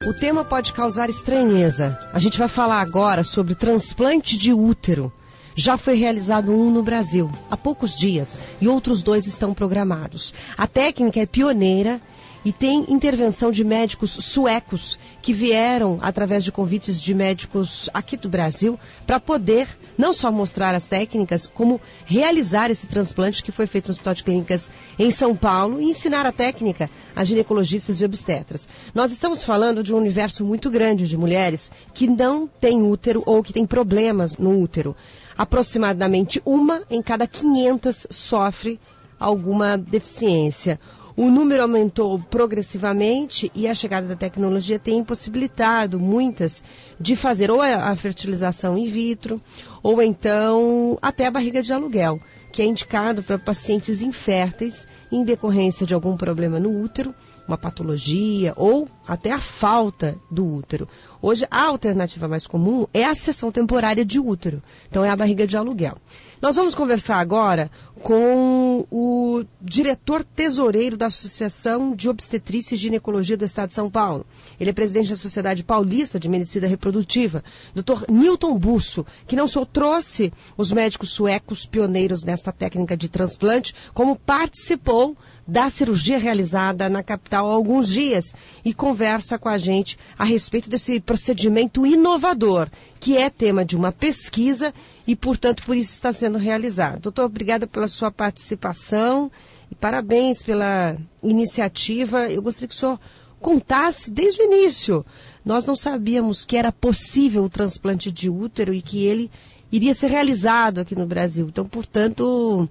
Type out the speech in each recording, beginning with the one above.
O tema pode causar estranheza. A gente vai falar agora sobre transplante de útero. Já foi realizado um no Brasil, há poucos dias, e outros 2 estão programados. A técnica é pioneira e tem intervenção de médicos suecos que vieram através de convites de médicos aqui do Brasil para poder não só mostrar as técnicas, como realizar esse transplante que foi feito no Hospital de Clínicas em São Paulo e ensinar a técnica a ginecologistas e obstetras. Nós estamos falando de um universo muito grande de mulheres que não têm útero ou que têm problemas no útero. Aproximadamente 1 em cada 500 sofre alguma deficiência. O número aumentou progressivamente e a chegada da tecnologia tem impossibilitado muitas de fazer ou a fertilização in vitro ou então até a barriga de aluguel, que é indicado para pacientes inférteis em decorrência de algum problema no útero, uma patologia ou até a falta do útero. Hoje, a alternativa mais comum é a cessão temporária de útero. Então, é a barriga de aluguel. Nós vamos conversar agora com o diretor tesoureiro da Associação de Obstetrícia e Ginecologia do Estado de São Paulo. Ele é presidente da Sociedade Paulista de Medicina Reprodutiva, Dr. Newton Busso, que não só trouxe os médicos suecos pioneiros nesta técnica de transplante, como participou da cirurgia realizada na capital há alguns dias e conversa com a gente a respeito desse procedimento inovador, que é tema de uma pesquisa e, portanto, por isso está sendo realizado. Doutor, obrigada pela sua participação e parabéns pela iniciativa. Eu gostaria que o senhor contasse desde o início. Nós não sabíamos que era possível o transplante de útero e que ele iria ser realizado aqui no Brasil. Então, portanto,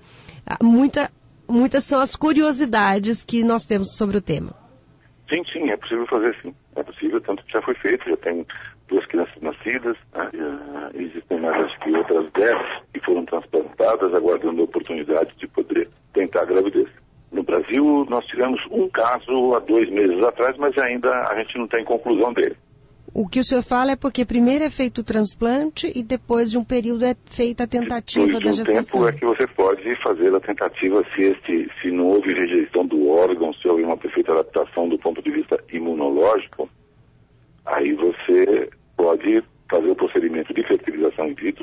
muitas são as curiosidades que nós temos sobre o tema. Sim, é possível fazer sim. É possível, tanto que já foi feito, já tem 2 crianças nascidas, né? Existem mais acho que outras 10 que foram transplantadas, aguardando a oportunidade de poder tentar a gravidez. No Brasil, nós tivemos um caso há 2 meses atrás, mas ainda a gente não tem conclusão dele. O que o senhor fala é porque primeiro é feito o transplante e depois de um período é feita a tentativa da gestação. Depois de um tempo é que você pode fazer a tentativa se não houve rejeição do órgão, se houve uma perfeita adaptação do ponto de vista imunológico, aí você pode fazer o procedimento de fertilização in vitro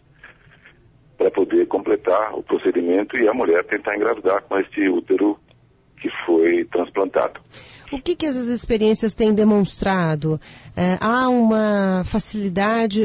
para poder completar o procedimento e a mulher tentar engravidar com este útero que foi transplantado. O que essas experiências têm demonstrado? Há uma facilidade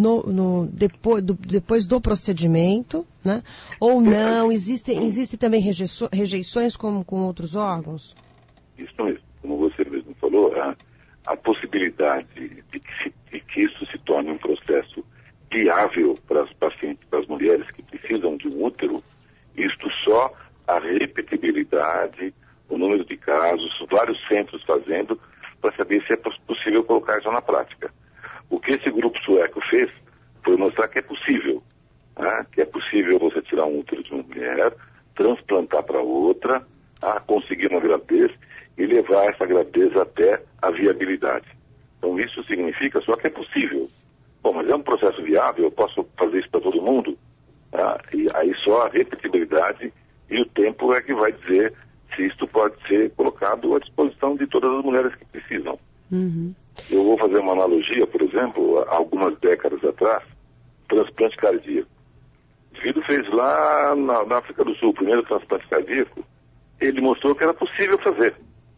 depois do procedimento, né? Ou não? Existe também rejeições como com outros órgãos? Isso mesmo. Como você mesmo falou, a possibilidade de que isso se torne um processo viável para as pacientes, para as mulheres que precisam de um útero, isto só a repetibilidade, o número de casos, vários centros fazendo, para saber se é possível colocar isso na prática. O que esse grupo sueco fez foi mostrar que é possível, né? Que é possível você tirar um útero de uma mulher, transplantar para outra, conseguir uma gravidez e levar essa gravidez até a viabilidade. Então isso significa só que é possível. Bom, mas é um processo viável, eu posso fazer isso para todo mundo? E aí só a repetibilidade e o tempo é que vai dizer se isto pode ser colocado à disposição de todas as mulheres que precisam. Uhum. Eu vou fazer uma analogia, por exemplo, há algumas décadas atrás, transplante cardíaco. O indivíduo fez lá na África do Sul o primeiro transplante cardíaco, ele mostrou que era possível fazer.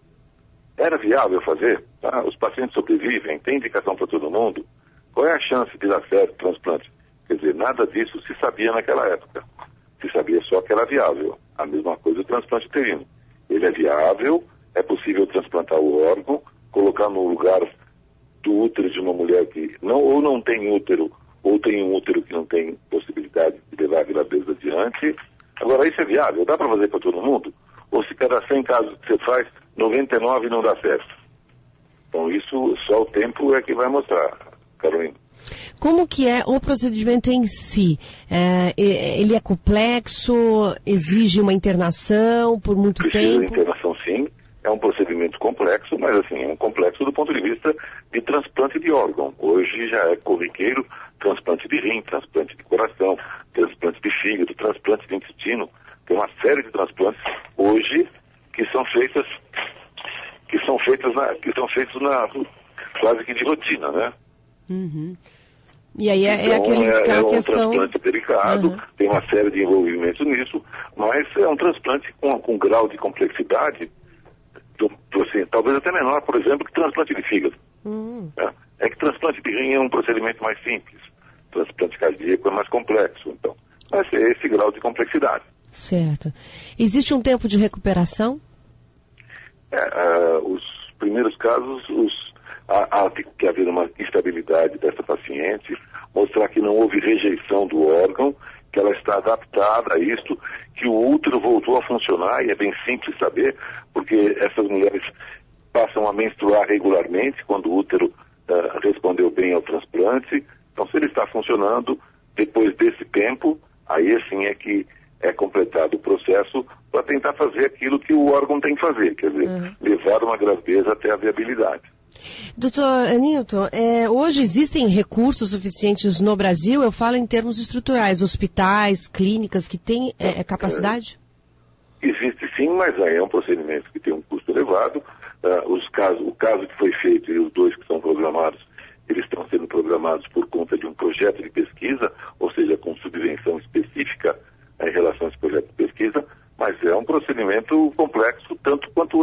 Era viável fazer, tá? Os pacientes sobrevivem, tem indicação para todo mundo. Qual é a chance de dar certo o transplante? Quer dizer, nada disso se sabia naquela época. Se sabia só que era viável. A mesma coisa o transplante uterino. Ele é viável, é possível transplantar o órgão, colocar no lugar do útero de uma mulher que não tem útero, ou tem um útero que não tem possibilidade de levar a gravidez adiante. Agora, isso é viável? Dá para fazer para todo mundo? Ou se cada 100 casos que você faz, 99 não dá certo? Então, isso só o tempo é que vai mostrar, Carolina. Como que é o procedimento em si? Ele é complexo? Exige uma internação por muito tempo? Precisa de internação, sim. É um procedimento complexo, mas assim, é um complexo do ponto de vista de transplante de órgão. Hoje já é corriqueiro transplante de rim, transplante de coração, transplante de fígado, transplante de intestino. Tem uma série de transplantes hoje que são feitos quase que de rotina, né? Uhum. E aí então, aquela questão... transplante delicado, tem uma série de envolvimentos nisso, mas é um transplante com grau de complexidade, assim, talvez até menor, por exemplo, que transplante de fígado. É que transplante de rim é um procedimento mais simples, transplante cardíaco é mais complexo, então. Mas é esse grau de complexidade. Certo. Existe um tempo de recuperação? Os primeiros casos, há que haver uma estabilidade dessa paciente, mostrar que não houve rejeição do órgão, que ela está adaptada a isto, que o útero voltou a funcionar, e é bem simples saber, porque essas mulheres passam a menstruar regularmente quando o útero respondeu bem ao transplante. Então, se ele está funcionando, depois desse tempo, aí sim é que é completado o processo para tentar fazer aquilo que o órgão tem que fazer, quer dizer, levar uma gravidez até a viabilidade. Doutor Newton, hoje existem recursos suficientes no Brasil, eu falo em termos estruturais, hospitais, clínicas que têm capacidade? Existe sim, mas aí é um procedimento que tem um custo elevado. O caso que foi feito e os 2 que são programados, eles estão sendo programados por conta de um projeto de pesquisa, ou seja, com subvenção específica em relação a esse projeto de pesquisa, mas é um procedimento complexo, tanto quanto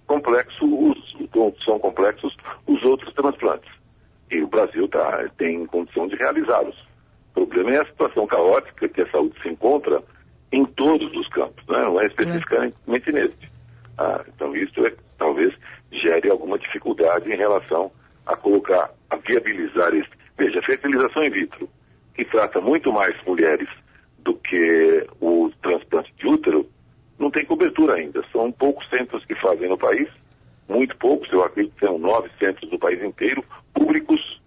são complexos os outros transplantes. E o Brasil tem condição de realizá-los. O problema é a situação caótica que a saúde se encontra em todos os campos, né? Não é especificamente neste. Então isso talvez gere alguma dificuldade em relação a viabilizar isso. Veja, a fertilização in vitro, que trata muito mais mulheres do que o transplante de útero, não tem cobertura ainda. São poucos centros que fazem no país, muito poucos, eu acredito que são 9 centros do país inteiro, públicos,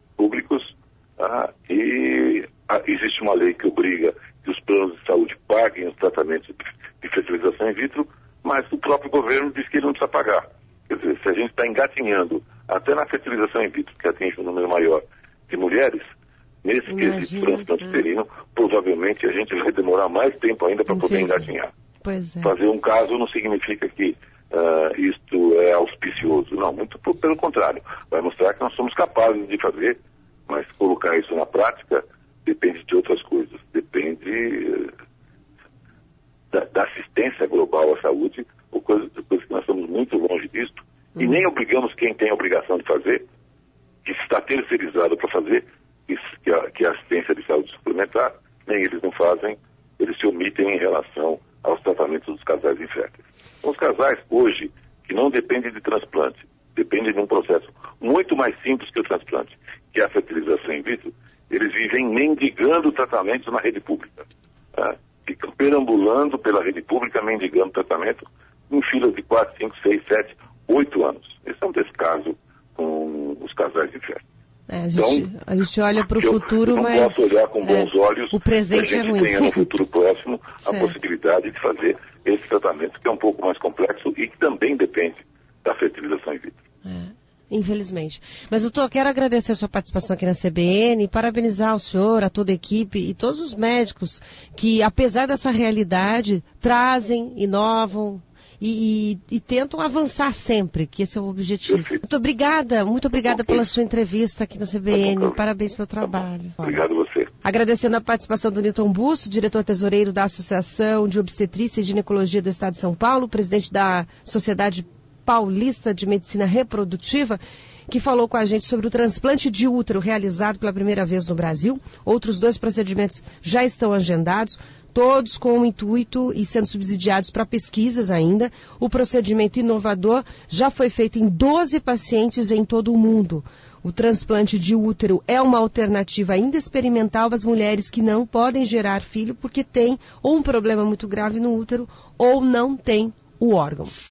e existe uma lei que obriga que os planos de saúde paguem os tratamentos de fertilização in vitro, mas o próprio governo diz que ele não precisa pagar. Quer dizer, se a gente está engatinhando até na fertilização in vitro, que atinge um número maior de mulheres, nesse quesito transplante uterino, provavelmente a gente vai demorar mais tempo ainda para poder engatinhar. Pois é. Fazer um caso não significa que isto é auspicioso. Não, muito pelo contrário. Vai mostrar que nós somos capazes de fazer, mas colocar isso na prática depende de outras coisas. Depende da assistência global à saúde, ou coisas que nós estamos muito longe disto, e nem obrigamos quem tem a obrigação de fazer, que está terceirizado para fazer, que é a assistência de saúde suplementar, nem eles não fazem, eles se omitem em relação aos tratamentos dos casais inférteis. Então, os casais, hoje, que não dependem de transplante, dependem de um processo muito mais simples que o transplante, que é a fertilização in vitro, eles vivem mendigando tratamentos na rede pública. Ficam perambulando pela rede pública, mendigando tratamento em filas de 4, 5, 6, 7, 8 anos. Esse é um descaso com os casais inférteis. A gente olha para o futuro, mas... não posso olhar com bons olhos. O presente a gente tenha no futuro próximo a possibilidade de fazer esse tratamento, que é um pouco mais complexo e que também depende da fertilização in vitro. Infelizmente. Mas, doutor, quero agradecer a sua participação aqui na CBN, parabenizar o senhor, a toda a equipe e todos os médicos que, apesar dessa realidade, trazem, inovam e tentam avançar sempre, que esse é o objetivo. Perfeito. Muito obrigada pela sua entrevista aqui na CBN. Parabéns pelo trabalho. Obrigado a você. Agradecendo a participação do Newton Busso, diretor-tesoureiro da Associação de Obstetrícia e Ginecologia do Estado de São Paulo, presidente da Sociedade Paulista de Medicina Reprodutiva, que falou com a gente sobre o transplante de útero realizado pela primeira vez no Brasil. Outros 2 procedimentos já estão agendados, todos com o intuito e sendo subsidiados para pesquisas ainda. O procedimento inovador já foi feito em 12 pacientes em todo o mundo. O transplante de útero é uma alternativa ainda experimental às mulheres que não podem gerar filho porque têm ou um problema muito grave no útero ou não têm o órgão.